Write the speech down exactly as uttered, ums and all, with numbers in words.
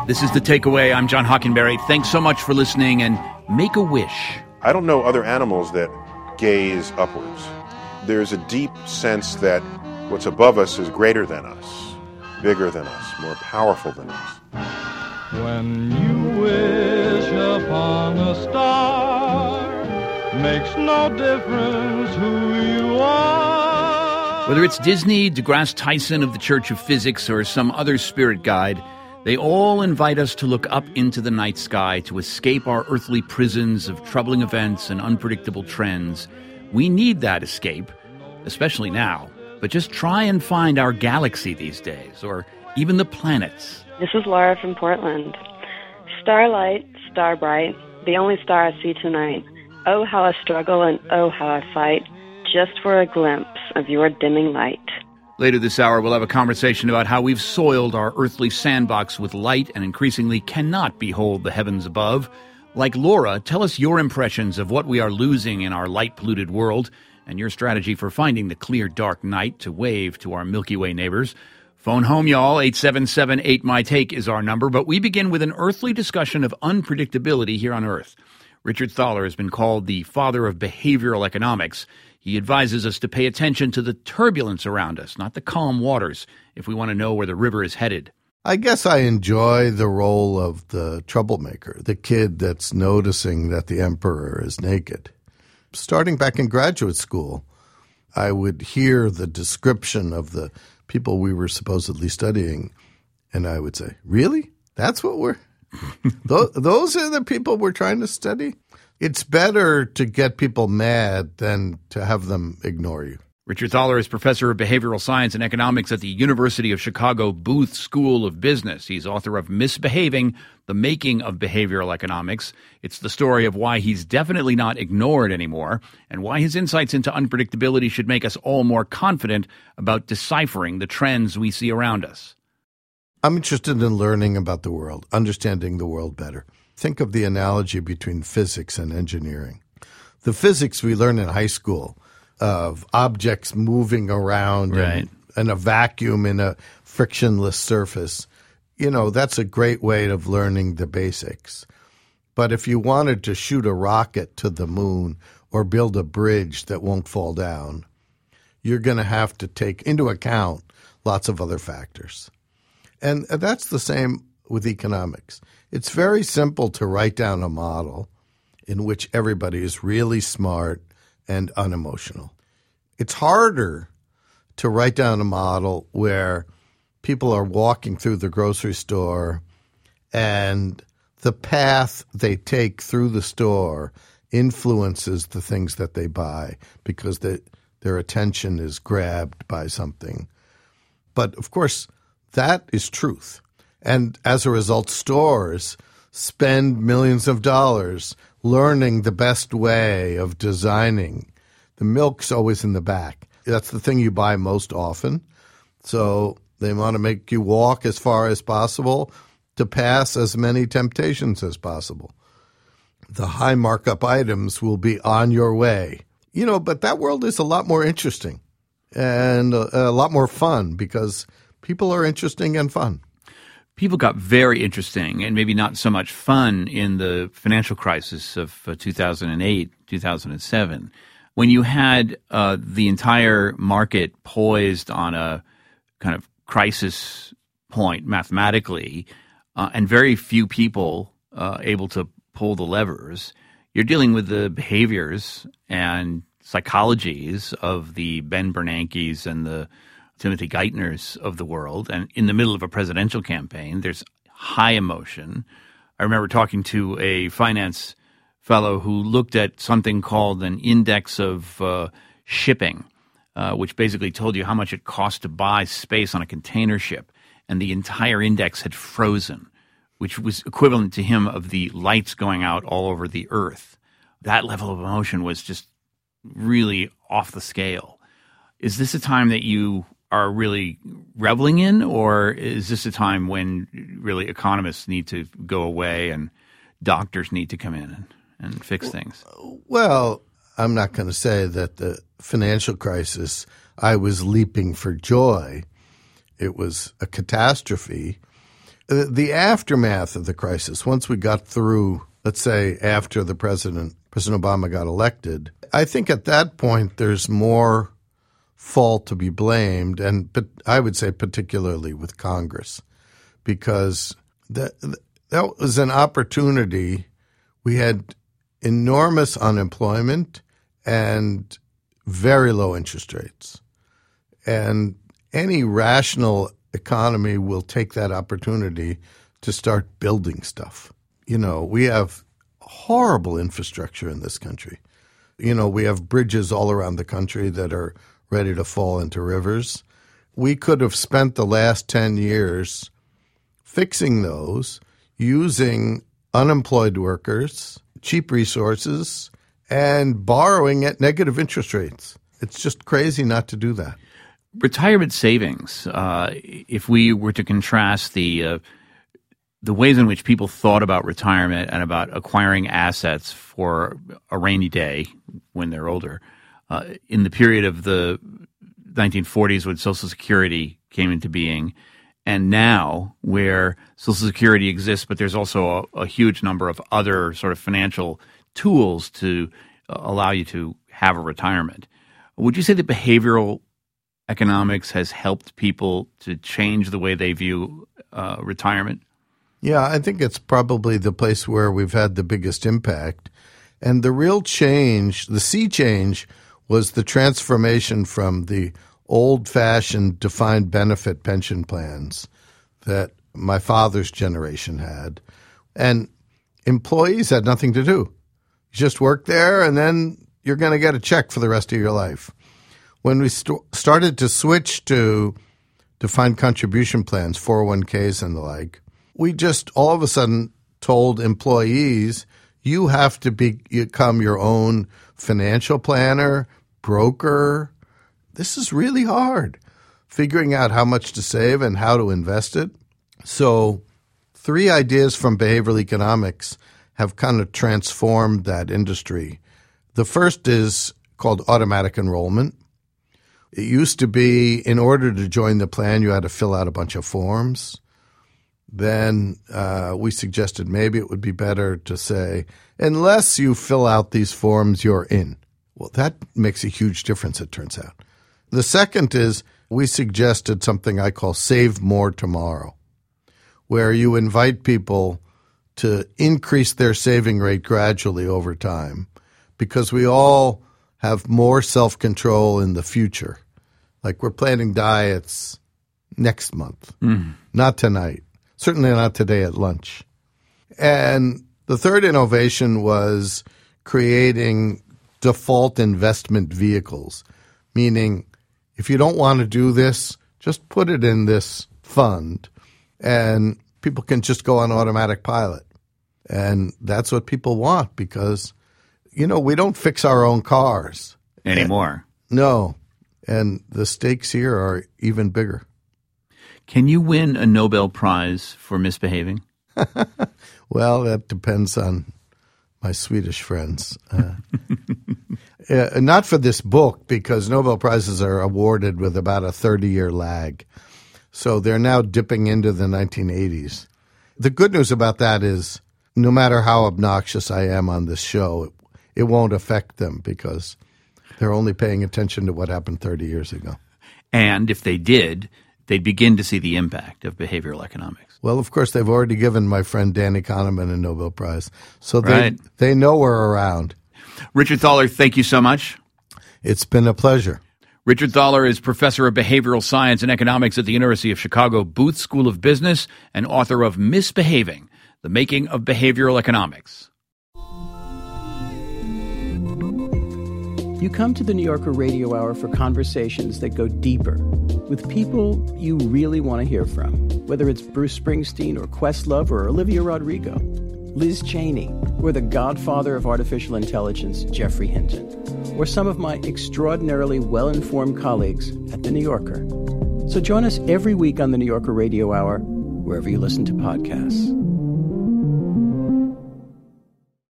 This is The Takeaway. I'm John Hockenberry. Thanks so much for listening, and make a wish. I don't know other animals that gaze upwards. There's a deep sense that what's above us is greater than us, bigger than us, more powerful than us. When you wish upon a star, makes no difference who you are. Whether it's Disney, DeGrasse Tyson of the Church of Physics, or some other spirit guide, they all invite us to look up into the night sky to escape our earthly prisons of troubling events and unpredictable trends. We need that escape, especially now. But just try and find our galaxy these days, or even the planets. This is Laura from Portland. Starlight, star bright, the only star I see tonight. Oh, how I struggle and oh, how I fight, just for a glimpse of your dimming light. Later this hour, we'll have a conversation about how we've soiled our earthly sandbox with light and increasingly cannot behold the heavens above. Like Laura, tell us your impressions of what we are losing in our light-polluted world and your strategy for finding the clear, dark night to wave to our Milky Way neighbors. Phone home, y'all. eight seven seven eight M Y Take is our number, but we begin with an earthly discussion of unpredictability here on Earth. Richard Thaler has been called the father of behavioral economics. He advises us to pay attention to the turbulence around us, not the calm waters, if we want to know where the river is headed. I guess I enjoy the role of the troublemaker, the kid that's noticing that the emperor is naked. Starting back in graduate school, I would hear the description of the people we were supposedly studying, and I would say, really? That's what we're – those are the people we're trying to study? It's better to get people mad than to have them ignore you. Richard Thaler is professor of behavioral science and economics at the University of Chicago Booth School of Business. He's author of Misbehaving, The Making of Behavioral Economics. It's the story of why he's definitely not ignored anymore and why his insights into unpredictability should make us all more confident about deciphering the trends we see around us. I'm interested in learning about the world, understanding the world better. Think of the analogy between physics and engineering. The physics we learn in high school of objects moving around right. and, and a vacuum in a frictionless surface, you know, that's a great way of learning the basics. But if you wanted to shoot a rocket to the moon or build a bridge that won't fall down, you're going to have to take into account lots of other factors. And that's the same with economics. It's very simple to write down a model in which everybody is really smart and unemotional. It's harder to write down a model where people are walking through the grocery store and the path they take through the store influences the things that they buy because they, their attention is grabbed by something. But, of course, that is truth. And as a result, stores spend millions of dollars learning the best way of designing. The milk's always in the back. That's the thing you buy most often. So they want to make you walk as far as possible to pass as many temptations as possible. The high markup items will be on your way. You know, but that world is a lot more interesting and a, a lot more fun because people are interesting and fun. People got very interesting and maybe not so much fun in the financial crisis of uh, two thousand eight, two thousand seven, when you had uh, the entire market poised on a kind of crisis point mathematically uh, and very few people uh, able to pull the levers. You're dealing with the behaviors and psychologies of the Ben Bernankes and the Timothy Geithners of the world, and in the middle of a presidential campaign, there's high emotion. I remember talking to a finance fellow who looked at something called an index of uh, shipping, uh, which basically told you how much it cost to buy space on a container ship, and the entire index had frozen, which was equivalent to him of the lights going out all over the earth. That level of emotion was just really off the scale. Is this a time that you are really reveling in, or is this a time when really economists need to go away and doctors need to come in and, and fix things? Well, I'm not going to say that the financial crisis, I was leaping for joy. It was a catastrophe, the aftermath of the crisis, once we got through, let's say after the president, President Obama got elected, I think at that point there's more fault to be blamed, and but I would say particularly with Congress, because that that was an opportunity. We had enormous unemployment and very low interest rates, and any rational economy will take that opportunity to start building stuff. You know, we have horrible infrastructure in this country. You know, we have bridges all around the country that are ready to fall into rivers. We could have spent the last ten years fixing those using unemployed workers, cheap resources, and borrowing at negative interest rates. It's just crazy not to do that. Retirement savings, uh, if we were to contrast the uh, the ways in which people thought about retirement and about acquiring assets for a rainy day when they're older, uh, in the period of the nineteen forties when Social Security came into being, and now where Social Security exists, but there's also a, a huge number of other sort of financial tools to uh, allow you to have a retirement. Would you say that behavioral economics has helped people to change the way they view uh, retirement? Yeah, I think it's probably the place where we've had the biggest impact. And the real change, the sea change, was the transformation from the old-fashioned defined benefit pension plans that my father's generation had. And employees had nothing to do. You just work there, and then you're going to get a check for the rest of your life. When we st- started to switch to defined contribution plans, four oh one k's and the like, we just all of a sudden told employees, you have to be, become your own financial planner, broker. This is really hard, figuring out how much to save and how to invest it. So three ideas from behavioral economics have kind of transformed that industry. The first is called automatic enrollment. It used to be in order to join the plan, you had to fill out a bunch of forms. Then uh, we suggested maybe it would be better to say, unless you fill out these forms, you're in. Well, that makes a huge difference, it turns out. The second is we suggested something I call Save More Tomorrow, where you invite people to increase their saving rate gradually over time, because we all have more self-control in the future. Like we're planning diets next month, mm. not tonight. Certainly not today at lunch. And the third innovation was creating default investment vehicles, meaning if you don't want to do this, just put it in this fund and people can just go on automatic pilot. And that's what people want because, you know, we don't fix our own cars. Anymore. And, no. And the stakes here are even bigger. Can you win a Nobel Prize for misbehaving? Well, that depends on my Swedish friends. Uh, uh, not for this book, because Nobel Prizes are awarded with about a thirty-year lag. So they're now dipping into the nineteen eighties. The good news about that is no matter how obnoxious I am on this show, it, it won't affect them because they're only paying attention to what happened thirty years ago. And if they did, they'd begin to see the impact of behavioral economics. Well, of course, they've already given my friend Danny Kahneman a Nobel Prize. So they, right. they know we're around. Richard Thaler, thank you so much. It's been a pleasure. Richard Thaler is professor of behavioral science and economics at the University of Chicago Booth School of Business and author of Misbehaving, The Making of Behavioral Economics. You come to the New Yorker Radio Hour for conversations that go deeper with people you really want to hear from, whether it's Bruce Springsteen or Questlove or Olivia Rodrigo, Liz Cheney, or the godfather of artificial intelligence, Geoffrey Hinton, or some of my extraordinarily well-informed colleagues at The New Yorker. So join us every week on the New Yorker Radio Hour, wherever you listen to podcasts.